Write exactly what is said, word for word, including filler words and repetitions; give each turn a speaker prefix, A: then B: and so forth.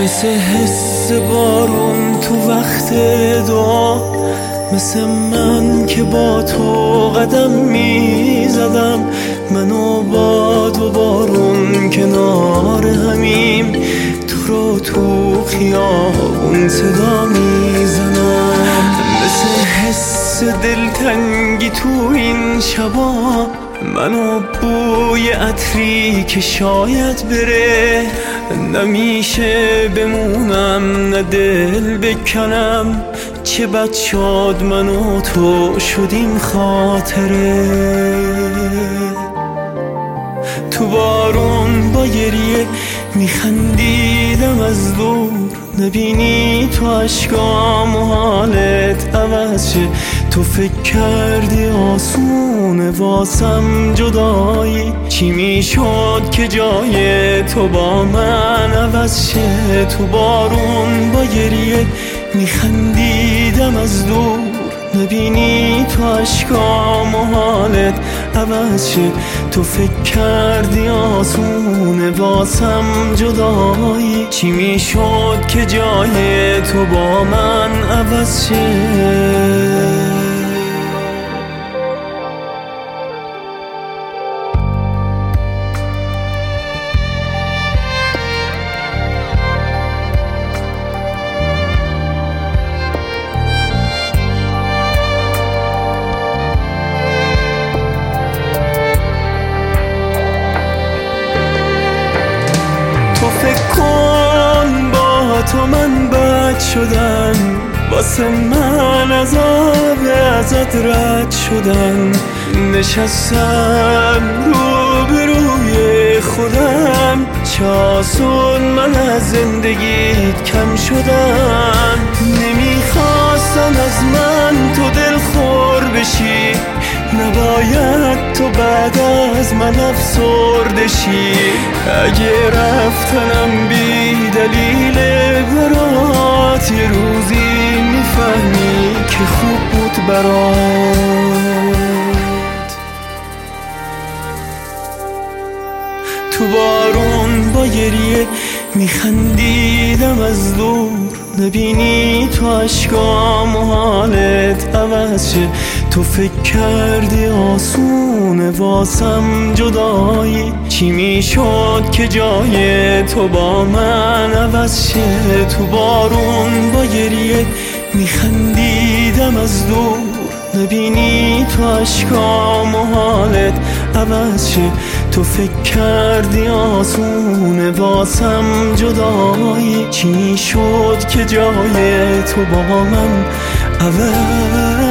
A: مثل حس بارون تو وقت دعا، مثل من که با تو قدم میزدم. من و باد و بارون کنار همیم، تو رو تو خیابون صدا میزنم. مثل حس دلتنگی تو این شبا، من و بوی عطری که شاید بره. نمیشه بمونم نه دل بکنم، چه بد شد من و تو شدیم خاطره. تو بارون با گریه میخندیدم از دور، نبینی تو عشقام و حالت عوض شه. تو فکر کردی آسونه واسم جدایی، چی میشد که جای تو با من عوض شه. تو بارون با گریه میخندیدم از دور، نبینی تو عشقام و حالت عوض شه. تو فکر کردی آسونه واسم جدایی، چی میشد که جای تو با من عوض شه. فکر کن با تو من بد شدم، واسه من عذاب ازت رد شدن. نشستم روبروی خودم، چه آسون من از زندگیت کم شدم. نمیخواستم از من تو دلخور بشی، نباید تو بعد از من افسرده شی. اگه رفتنم بی دلیل برات، یه روزی میفهمی که خوب بود برات. تو بارون با گریه میخندیدم از دور، نبینی تو عشقام و حالت عوض شه. تو فکر کردی آسونه واسم جدایی، چی میشد که جای تو با من عوض شه. تو بارون با گریه میخندیدم از دور، نبینی تو عشقام و حالت عوض شه. تو فکر کردی آسونه واسم جدایی، چی شد که جای تو با من عوض